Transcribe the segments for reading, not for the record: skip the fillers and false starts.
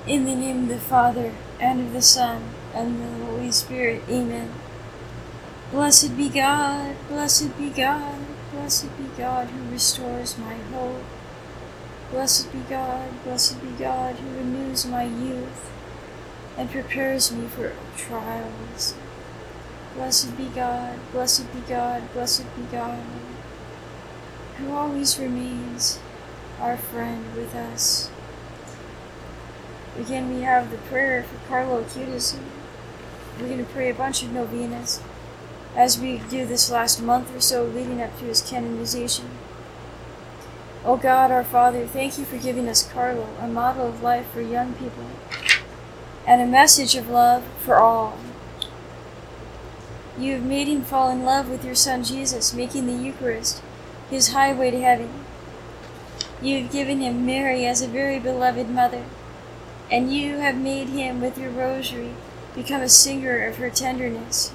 In the name of the Father, and of the Son, and of the Holy Spirit. Amen. Blessed be God, blessed be God, blessed be God who restores my hope. Blessed be God who renews my youth and prepares me for trials. Blessed be God, blessed be God, blessed be God, who always remains our friend with us. Again, we have the prayer for Carlo Acutis. We're going to pray a bunch of novenas as we do this last month or so leading up to his canonization. O God, our Father, thank you for giving us Carlo, a model of life for young people, and a message of love for all. You have made him fall in love with your Son Jesus, making the Eucharist his highway to heaven. You have given him Mary as a very beloved mother, and you have made him, with your rosary, become a singer of her tenderness.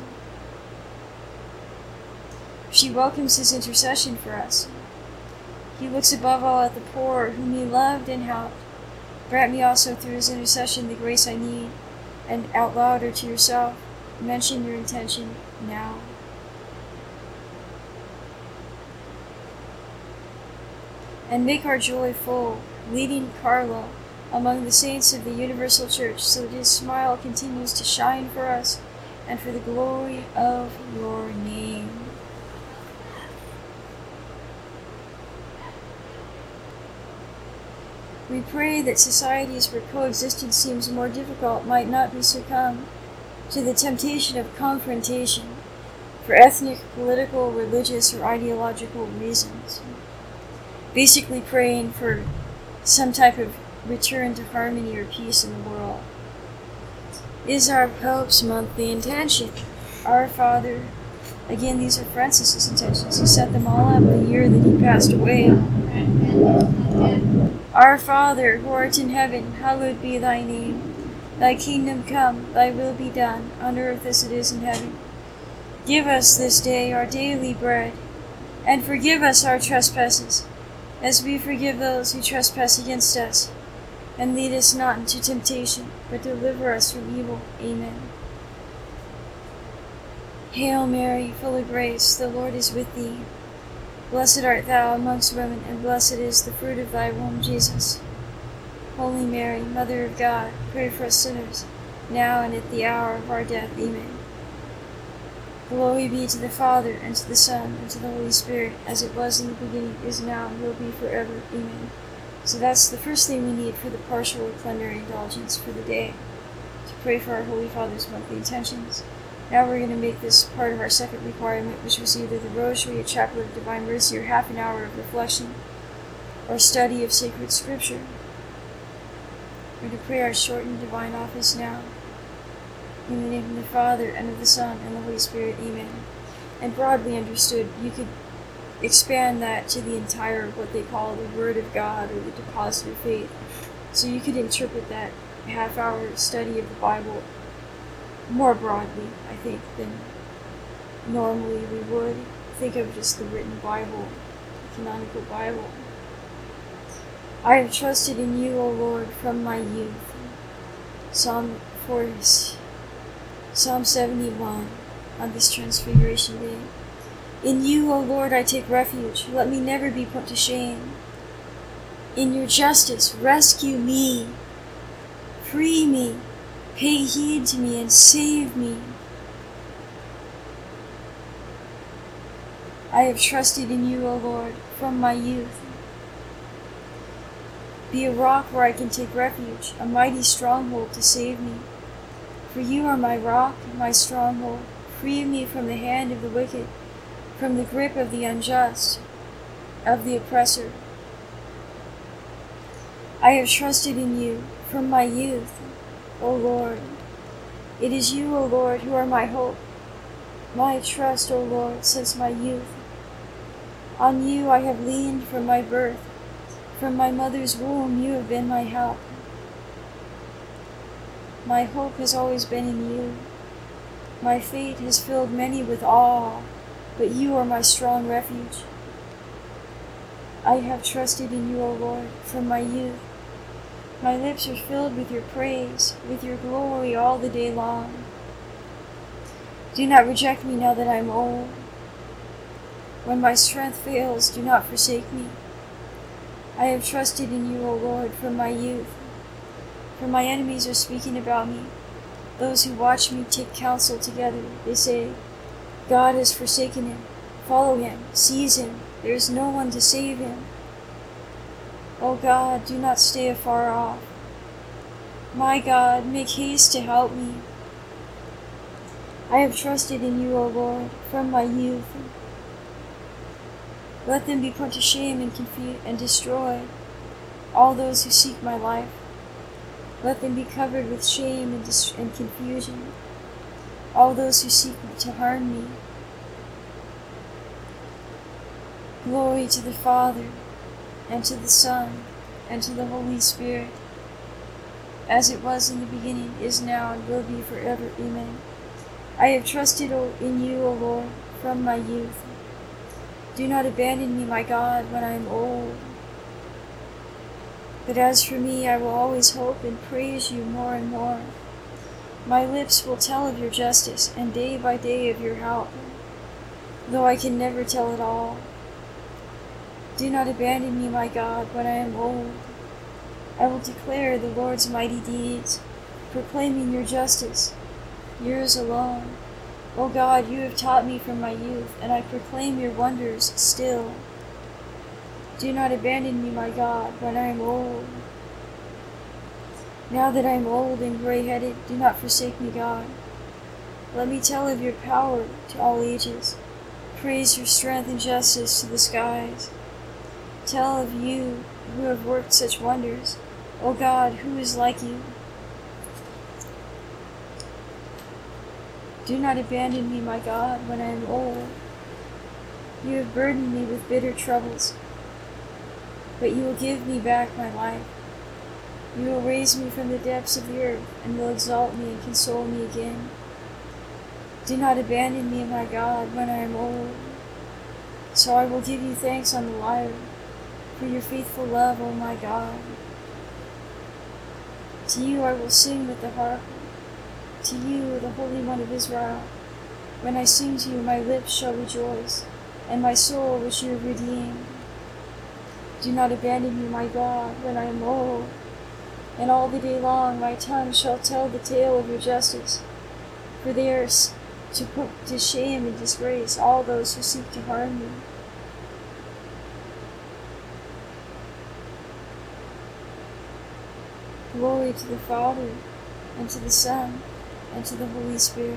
She welcomes his intercession for us. He looks above all at the poor, whom he loved and helped. Grant me also through his intercession the grace I need, and out loud or to yourself, mention your intention now. And make our joy full, leading Carlo among the saints of the Universal Church, so that his smile continues to shine for us and for the glory of your name. We pray that societies where coexistence seems more difficult might not be succumb to the temptation of confrontation for ethnic, political, religious, or ideological reasons. Basically praying for some type of return to harmony or peace in the world. Is our Pope's monthly intention. Our Father, again these are Francis's intentions, he set them all up the year that he passed away. Our Father, who art in heaven, hallowed be thy name. Thy kingdom come, thy will be done, on earth as it is in heaven. Give us this day our daily bread, and forgive us our trespasses, as we forgive those who trespass against us. And lead us not into temptation, but deliver us from evil. Amen. Hail Mary, full of grace, the Lord is with thee. Blessed art thou amongst women, and blessed is the fruit of thy womb, Jesus. Holy Mary, Mother of God, pray for us sinners, now and at the hour of our death. Amen. Glory be to the Father, and to the Son, and to the Holy Spirit, as it was in the beginning, is now, and will be forever. Amen. So that's the first thing we need for the partial or plenary indulgence for the day, to pray for our Holy Father's monthly intentions. Now we're going to make this part of our second requirement, which was either the Rosary, a Chaplet of Divine Mercy, or half an hour of reflection, or study of sacred Scripture. We're going to pray our shortened divine office now. In the name of the Father, and of the Son, and the Holy Spirit. Amen. And broadly understood, you could expand that to the entire, what they call the Word of God, or the deposit of faith. So you could interpret that half-hour study of the Bible more broadly, I think, than normally we would. Think of just the written Bible, the canonical Bible. I have trusted in you, O Lord, from my youth. Psalm 71, on this Transfiguration Day. In you, O Lord, I take refuge. Let me never be put to shame. In your justice, rescue me. Free me. Pay heed to me and save me. I have trusted in you, O Lord, from my youth. Be a rock where I can take refuge, a mighty stronghold to save me. For you are my rock, my stronghold. Free me from the hand of the wicked, from the grip of the unjust, of the oppressor. I have trusted in you from my youth, O Lord. It is you, O Lord, who are my hope, my trust, O Lord, since my youth. On you I have leaned from my birth. From my mother's womb you have been my help. My hope has always been in you. My fate has filled many with awe, but you are my strong refuge. I have trusted in you, O Lord, from my youth. My lips are filled with your praise, with your glory all the day long. Do not reject me now that I am old. When my strength fails, do not forsake me. I have trusted in you, O Lord, from my youth. For my enemies are speaking about me. Those who watch me take counsel together. They say, God has forsaken him. Follow him, seize him. There is no one to save him. O God, do not stay afar off. My God, make haste to help me. I have trusted in you, O Lord, from my youth. Let them be put to shame and destroy, all those who seek my life. Let them be covered with shame and confusion, all those who seek to harm me. Glory to the Father, and to the Son, and to the Holy Spirit, as it was in the beginning, is now, and will be forever. Amen. I have trusted in you, O Lord, from my youth. Do not abandon me, my God, when I am old. But as for me, I will always hope and praise you more and more. My lips will tell of your justice, and day by day of your help, though I can never tell it all. Do not abandon me, my God, when I am old. I will declare the Lord's mighty deeds, proclaiming your justice, yours alone. O God, you have taught me from my youth, and I proclaim your wonders still. Do not abandon me, my God, when I am old. Now that I am old and gray-headed, do not forsake me, God. Let me tell of your power to all ages, praise your strength and justice to the skies. Tell of you who have worked such wonders. O God, who is like you? Do not abandon me, my God, when I am old. You have burdened me with bitter troubles, but you will give me back my life. You will raise me from the depths of the earth, and will exalt me and console me again. Do not abandon me, my God, when I am old. So I will give you thanks on the lyre, for your faithful love, O my God. To you I will sing with the harp, to you, the Holy One of Israel. When I sing to you, my lips shall rejoice, and my soul which you have redeemed. Do not abandon me, my God, when I am old, and all the day long my tongue shall tell the tale of your justice, for they are to put to shame and disgrace all those who seek to harm me. Glory to the Father, and to the Son, and to the Holy Spirit,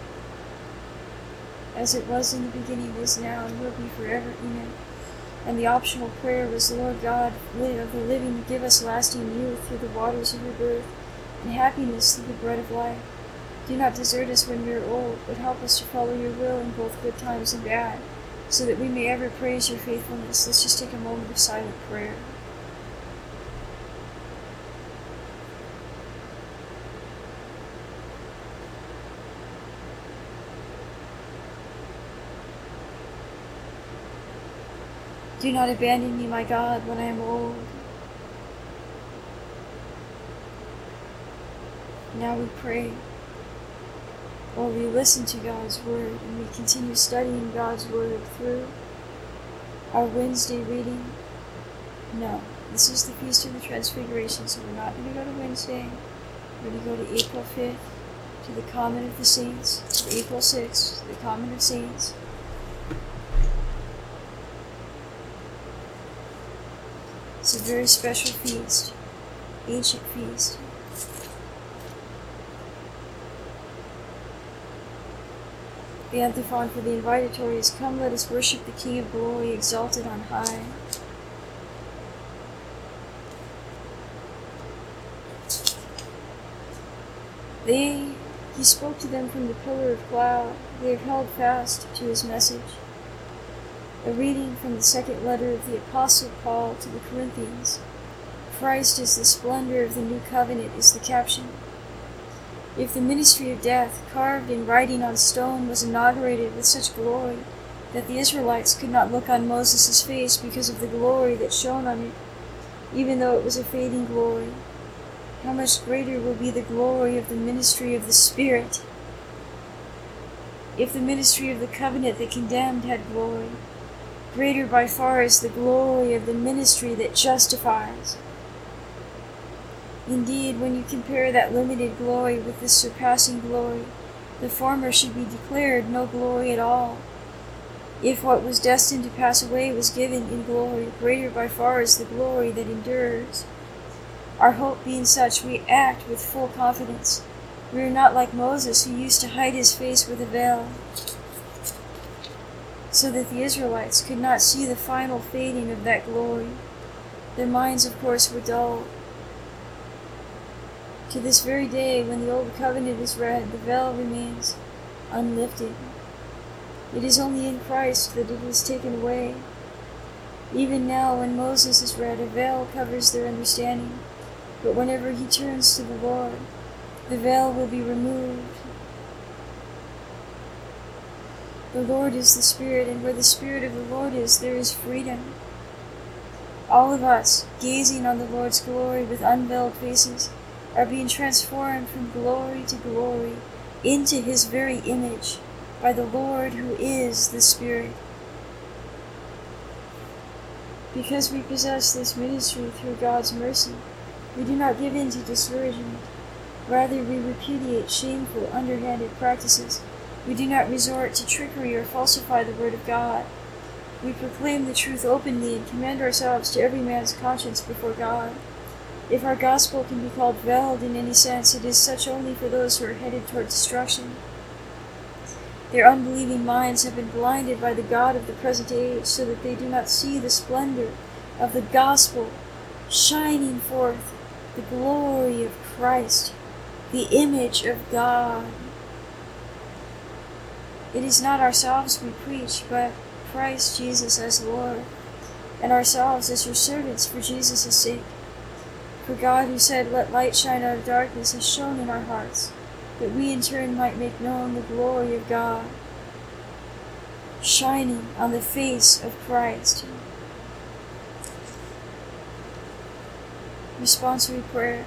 as it was in the beginning, is now, and will be forever. Amen. And the optional prayer was, Lord God of the living, give us lasting youth through the waters of your birth, and happiness through the bread of life. Do not desert us when we are old, but help us to follow your will in both good times and bad, so that we may ever praise your faithfulness. Let's just take a moment of silent prayer. Do not abandon me, my God, when I am old. Now we pray, or we listen to God's Word, and we continue studying God's Word through our Wednesday reading. No, this is the Feast of the Transfiguration, so we're not going to go to Wednesday. We're going to go to April 5th, to the Common of the Saints, to April 6th, to the Common of Saints. It's a very special feast, ancient feast. The antiphon for the invitatory is, Come, let us worship the King of glory, exalted on high. He spoke to them from the pillar of cloud. They have held fast to his message. A reading from the second letter of the Apostle Paul to the Corinthians. Christ is the splendor of the new covenant is the caption. If the ministry of death, carved in writing on stone, was inaugurated with such glory that the Israelites could not look on Moses' face because of the glory that shone on it, even though it was a fading glory, how much greater will be the glory of the ministry of the Spirit. If the ministry of the covenant that condemned had glory, greater by far is the glory of the ministry that justifies. Indeed, when you compare that limited glory with this surpassing glory, the former should be declared no glory at all. If what was destined to pass away was given in glory, greater by far is the glory that endures. Our hope being such, we act with full confidence. We are not like Moses, who used to hide his face with a veil, so that the Israelites could not see the final fading of that glory. Their minds, of course, were dulled. To this very day, when the Old Covenant is read, the veil remains unlifted. It is only in Christ that it is taken away. Even now, when Moses is read, a veil covers their understanding. But whenever he turns to the Lord, the veil will be removed. The Lord is the Spirit, and where the Spirit of the Lord is, there is freedom. All of us, gazing on the Lord's glory with unveiled faces, are being transformed from glory to glory into his very image by the Lord who is the Spirit. Because we possess this ministry through God's mercy, we do not give in to discouragement. Rather, we repudiate shameful, underhanded practices. We do not resort to trickery or falsify the word of God. We proclaim the truth openly and commend ourselves to every man's conscience before God. If our gospel can be called veiled in any sense, it is such only for those who are headed toward destruction. Their unbelieving minds have been blinded by the God of the present age, so that they do not see the splendor of the gospel shining forth, the glory of Christ, the image of God. It is not ourselves we preach, but Christ Jesus as Lord, and ourselves as your servants for Jesus' sake. For God, who said, "Let light shine out of darkness," has shone in our hearts, that we in turn might make known the glory of God, shining on the face of Christ. Responsory prayer.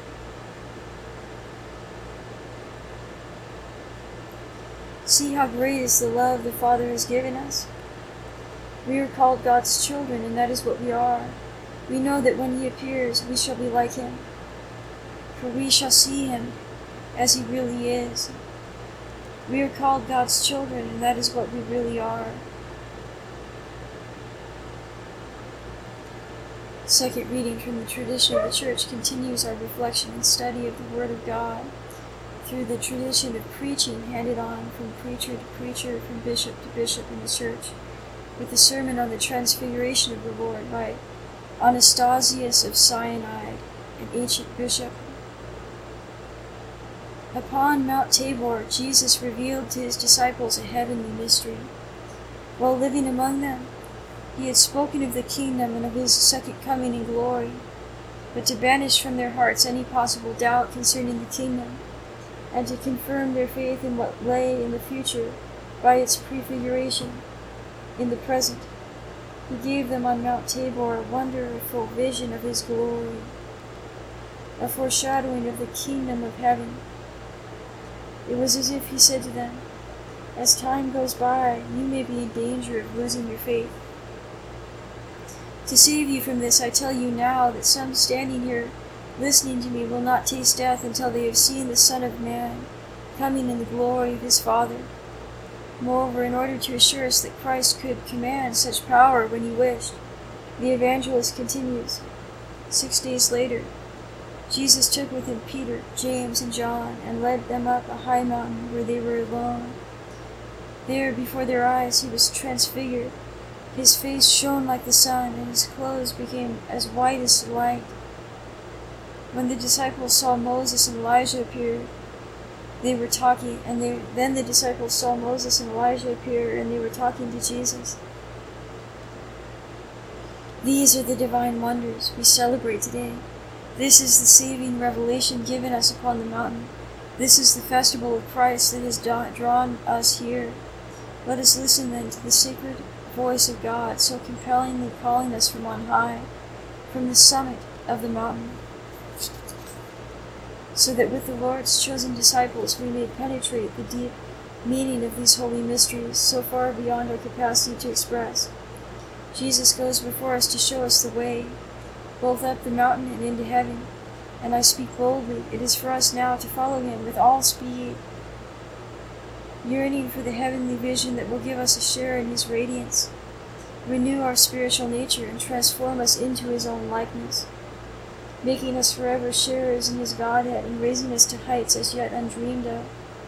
See how great is the love the Father has given us. We are called God's children, and that is what we are. We know that when he appears, we shall be like him, for we shall see him as he really is. We are called God's children, and that is what we really are. Second reading from the tradition of the Church continues our reflection and study of the Word of God through the tradition of preaching handed on from preacher to preacher, from bishop to bishop in the Church, with the sermon on the Transfiguration of the Lord by Anastasius of Sinai, an ancient bishop. Upon Mount Tabor, Jesus revealed to his disciples a heavenly mystery. While living among them, he had spoken of the kingdom and of his second coming in glory, but to banish from their hearts any possible doubt concerning the kingdom, and to confirm their faith in what lay in the future by its prefiguration in the present, he gave them on Mount Tabor a wonderful vision of his glory, a foreshadowing of the kingdom of heaven. It was as if he said to them, "As time goes by, you may be in danger of losing your faith. To save you from this, I tell you now that some standing here listening to me will not taste death until they have seen the Son of Man coming in the glory of his Father." Moreover, in order to assure us that Christ could command such power when he wished, the evangelist continues, 6 days later, Jesus took with him Peter, James, and John, and led them up a high mountain where they were alone. There, before their eyes, he was transfigured. His face shone like the sun, and his clothes became as white as light. When the disciples saw Moses and Elijah appear, they were talking, then the disciples saw Moses and Elijah appear, and they were talking to Jesus. These are the divine wonders we celebrate today. This is the saving revelation given us upon the mountain. This is the festival of Christ that has drawn us here. Let us listen then to the sacred voice of God, so compellingly calling us from on high, from the summit of the mountain. so that with the Lord's chosen disciples we may penetrate the deep meaning of these holy mysteries so far beyond our capacity to express. Jesus goes before us to show us the way, both up the mountain and into heaven, and I speak boldly, it is for us now to follow him with all speed, yearning for the heavenly vision that will give us a share in his radiance, renew our spiritual nature, and transform us into his own likeness, making us forever sharers in his Godhead and raising us to heights as yet undreamed of.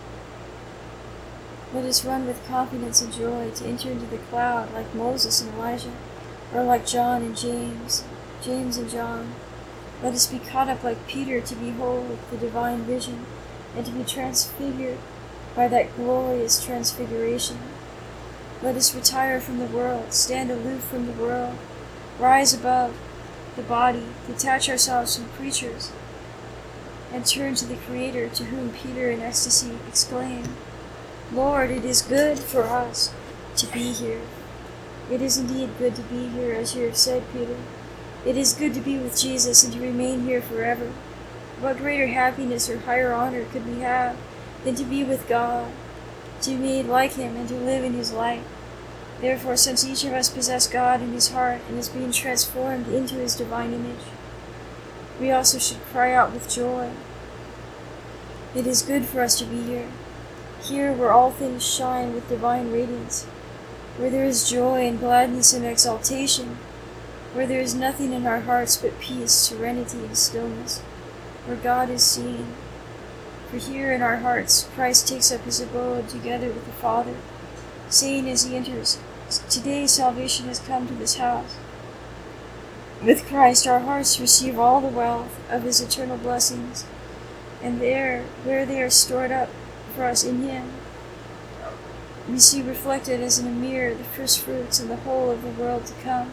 Let us run with confidence and joy to enter into the cloud like Moses and Elijah, or like John and James and John. Let us be caught up like Peter to behold the divine vision and to be transfigured by that glorious transfiguration. Let us retire from the world, stand aloof from the world, rise above the body, detach ourselves from creatures, and turn to the Creator, to whom Peter in ecstasy exclaimed, Lord, it is good for us to be here. It is indeed good to be here, as you have said, Peter. It is good to be with Jesus and to remain here forever. What greater happiness or higher honor could we have than to be with God, to be made like him, and to live in his light? Therefore, since each of us possess God in his heart and is being transformed into his divine image, we also should cry out with joy. It is good for us to be here, here where all things shine with divine radiance, where there is joy and gladness and exaltation, where there is nothing in our hearts but peace, serenity, and stillness, where God is seen. For here in our hearts Christ takes up his abode together with the Father, saying as he enters, Today salvation has come to this house. With Christ our hearts receive all the wealth of his eternal blessings, and there, where they are stored up for us in him, we see reflected as in a mirror the first fruits and the whole of the world to come.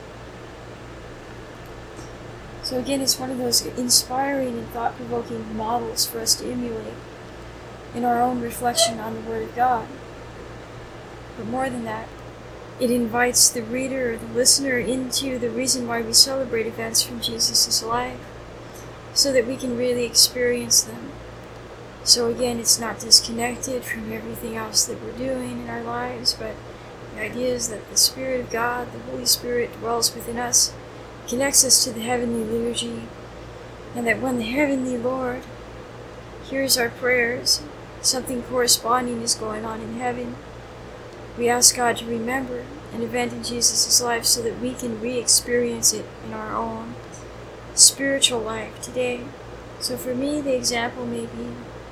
So again, it's one of those inspiring and thought-provoking models for us to emulate in our own reflection on the Word of God. But more than that, it invites the reader or the listener into the reason why we celebrate events from Jesus' life, so that we can really experience them. So again, it's not disconnected from everything else that we're doing in our lives, but the idea is that the Spirit of God, the Holy Spirit, dwells within us, connects us to the heavenly liturgy, and that when the heavenly Lord hears our prayers, something corresponding is going on in heaven. We ask God to remember an event in Jesus' life so that we can re-experience it in our own spiritual life today. So for me, the example may be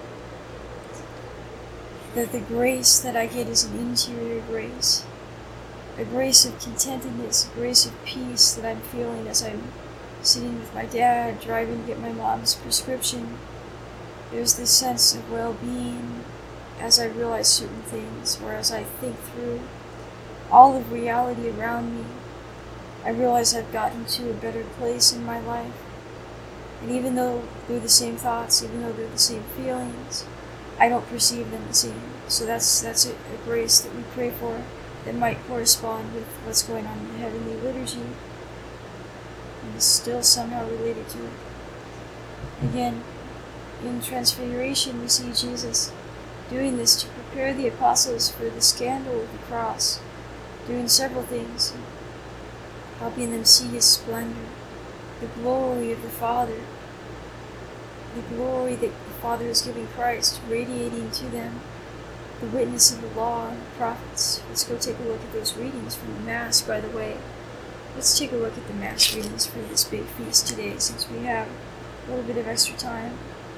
that the grace that I get is an interior grace, a grace of contentedness, a grace of peace that I'm feeling as I'm sitting with my dad, driving to get my mom's prescription. There's this sense of well-being as I realize certain things, or as I think through all of reality around me. I realize I've gotten to a better place in my life. And even though they're the same thoughts, even though they're the same feelings, I don't perceive them the same. So that's a grace that we pray for that might correspond with what's going on in the heavenly liturgy and is still somehow related to it. Again, in Transfiguration we see Jesus doing this to prepare the apostles for the scandal of the cross, doing several things, helping them see his splendor, the glory of the Father, the glory that the Father is giving Christ, radiating to them the witness of the law and the prophets. Let's go take a look at those readings from the Mass, by the way. Let's take a look at the Mass readings for this big feast today, since we have a little bit of extra time.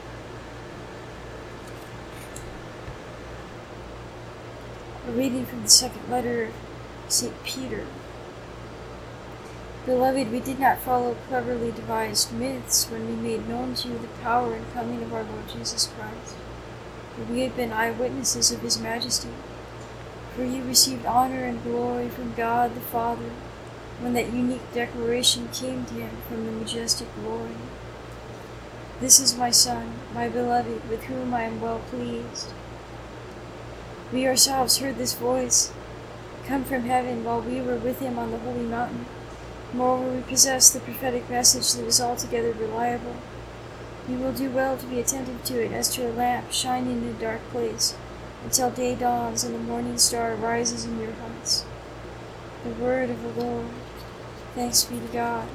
A reading from the second letter of St. Peter. Beloved, we did not follow cleverly devised myths when we made known to you the power and coming of our Lord Jesus Christ. For we have been eyewitnesses of his majesty. For he received honor and glory from God the Father when that unique declaration came to him from the majestic glory. This is my Son, my beloved, with whom I am well pleased. We ourselves heard this voice come from heaven while we were with him on the holy mountain. Moreover, we possess the prophetic message that is altogether reliable. You will do well to be attentive to it as to a lamp shining in a dark place, until day dawns and the morning star rises in your hearts. The word of the Lord. Thanks be to God.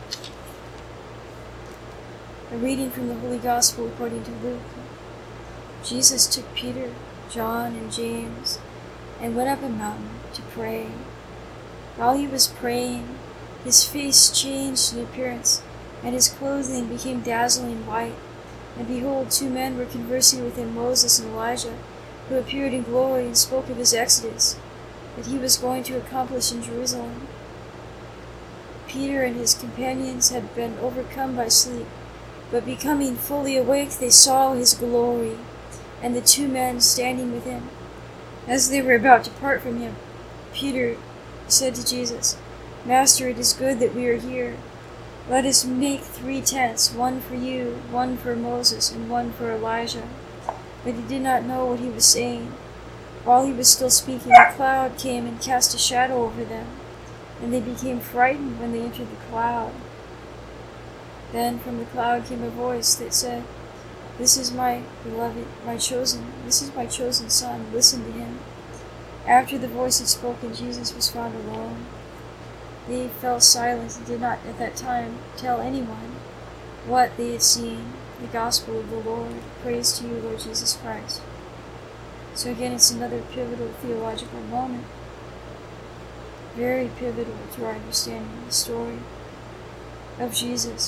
A reading from the Holy Gospel according to Luke. Jesus took Peter, John, and James, and went up a mountain to pray. While he was praying, his face changed in appearance, and his clothing became dazzling white. And behold, 2 men were conversing with him, Moses and Elijah, who appeared in glory and spoke of his exodus, that he was going to accomplish in Jerusalem. Peter and his companions had been overcome by sleep, but becoming fully awake, they saw his glory, and the 2 men standing with him. As they were about to part from him, Peter said to Jesus, Master, it is good that we are here. Let us make 3 tents, one for you, one for Moses, and one for Elijah. But he did not know what he was saying. While he was still speaking, a cloud came and cast a shadow over them, and they became frightened when they entered the cloud. Then from the cloud came a voice that said, This is my beloved, this is my chosen son, listen to him. After the voice had spoken, Jesus was found alone. They fell silent and did not at that time tell anyone what they had seen. The Gospel of the Lord. Praise to you, Lord Jesus Christ. So again, it's another pivotal theological moment. Very pivotal to our understanding of the story of Jesus.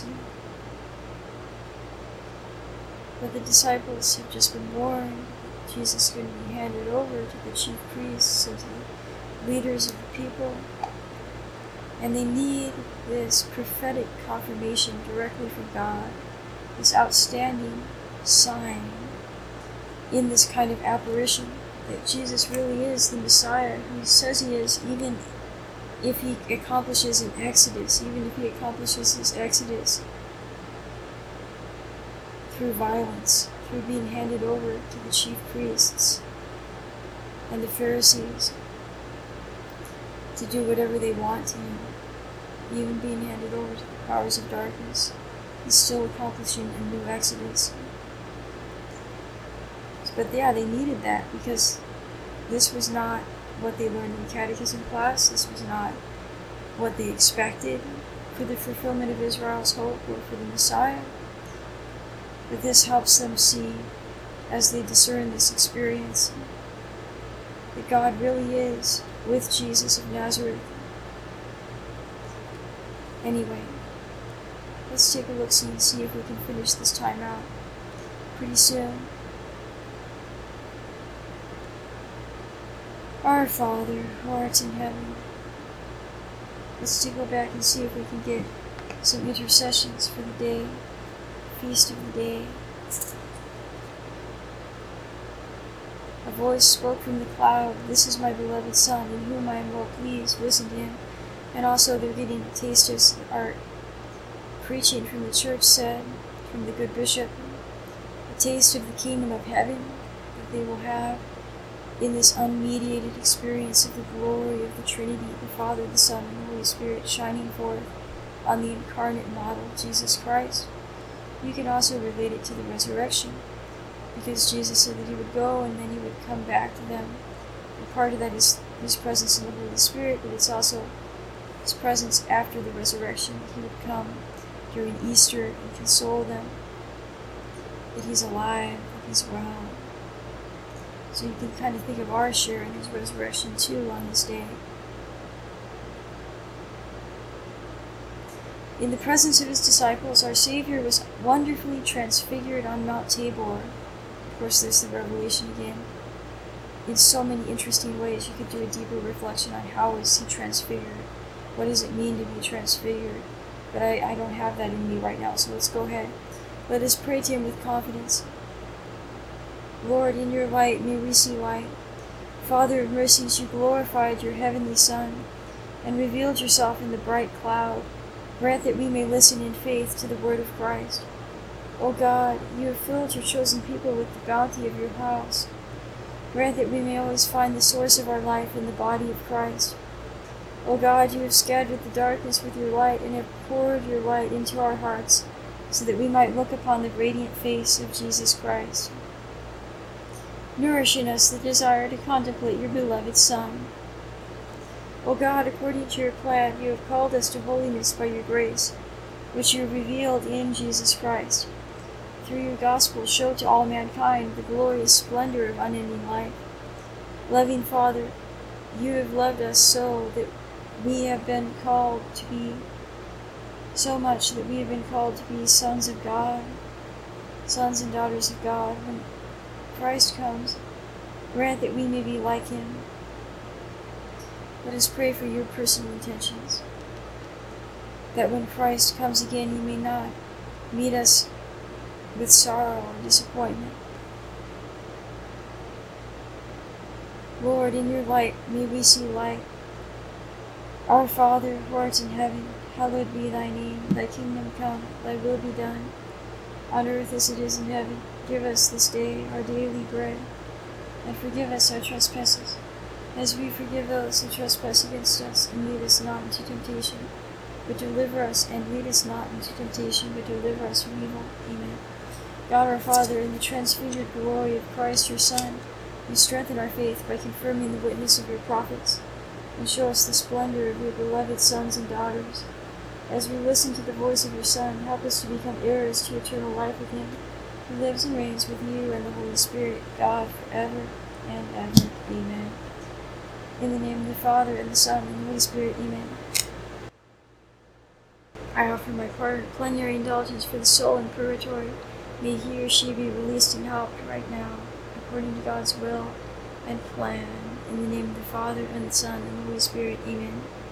But the disciples have just been warned that Jesus is going to be handed over to the chief priests and to the leaders of the people. And they need this prophetic confirmation directly from God, this outstanding sign in this kind of apparition that Jesus really is the Messiah who he says he is, even if he accomplishes an exodus, even if he accomplishes his exodus through violence, through being handed over to the chief priests and the Pharisees to do whatever they want to him, even being handed over to the powers of darkness. He's still accomplishing a new exodus. But yeah, they needed that because this was not what they learned in catechism class. This was not what they expected for the fulfillment of Israel's hope or for the Messiah. But this helps them see, as they discern this experience, that God really is with Jesus of Nazareth. Anyway, let's take a look-see and see if we can finish this time out pretty soon. Our Father, who art in heaven. Let's go back and see if we can get some intercessions for the day, feast of the day. A voice spoke from the cloud, This is my beloved Son, in whom I am well pleased. Listen to him. And also they're getting a taste of our preaching from the church said, from the good bishop, a taste of the kingdom of heaven that they will have in this unmediated experience of the glory of the Trinity, the Father, the Son, and the Holy Spirit shining forth on the incarnate model, Jesus Christ. You can also relate it to the resurrection, because Jesus said that he would go and then he would come back to them. And part of that is his presence in the Holy Spirit, but it's also his presence after the resurrection. He would come during Easter and console them, that he's alive, that he's well. So you can kind of think of our share in his resurrection too on this day. In the presence of his disciples, our Savior was wonderfully transfigured on Mount Tabor. Of course, there's the Revelation again. In so many interesting ways, you could do a deeper reflection on how is he transfigured. What does it mean to be transfigured? But I don't have that in me right now, so let's go ahead. Let us pray to him with confidence. Lord, in your light may we see light. Father of mercies, you glorified your heavenly Son and revealed yourself in the bright cloud. Grant that we may listen in faith to the word of Christ. O God, you have filled your chosen people with the bounty of your house. Grant that we may always find the source of our life in the body of Christ. O God, you have scattered the darkness with your light and have poured your light into our hearts. so that we might look upon the radiant face of Jesus Christ. Nourish in us the desire to contemplate your beloved Son. O God, according to your plan, you have called us to holiness by your grace, which you have revealed in Jesus Christ. Through your gospel, show to all mankind the glorious splendor of unending life. Loving Father, you have loved us so that we have been called to be so much that we have been called to be sons of God, sons and daughters of God. When Christ comes, grant that we may be like him. Let us pray for your personal intentions, that when Christ comes again, he may not meet us with sorrow or disappointment. Lord, in your light may we see light. Our Father, who art in heaven, hallowed be thy name. Thy kingdom come, thy will be done, on earth as it is in heaven. Give us this day our daily bread, and forgive us our trespasses, as we forgive those who trespass against us. And lead us not into temptation, but deliver us, and lead us not into temptation, but deliver us from evil. Amen. God our Father, in the transfigured glory of Christ your Son, you strengthen our faith by confirming the witness of your prophets, and show us the splendor of your beloved sons and daughters. As we listen to the voice of your Son, help us to become heirs to eternal life with him, who lives and reigns with you and the Holy Spirit, God, forever and ever. Amen. In the name of the Father, and the Son, and the Holy Spirit. Amen. I offer my plenary indulgence for the soul in purgatory. May he or she be released and helped right now, according to God's will and plan. In the name of the Father, and the Son, and the Holy Spirit. Amen.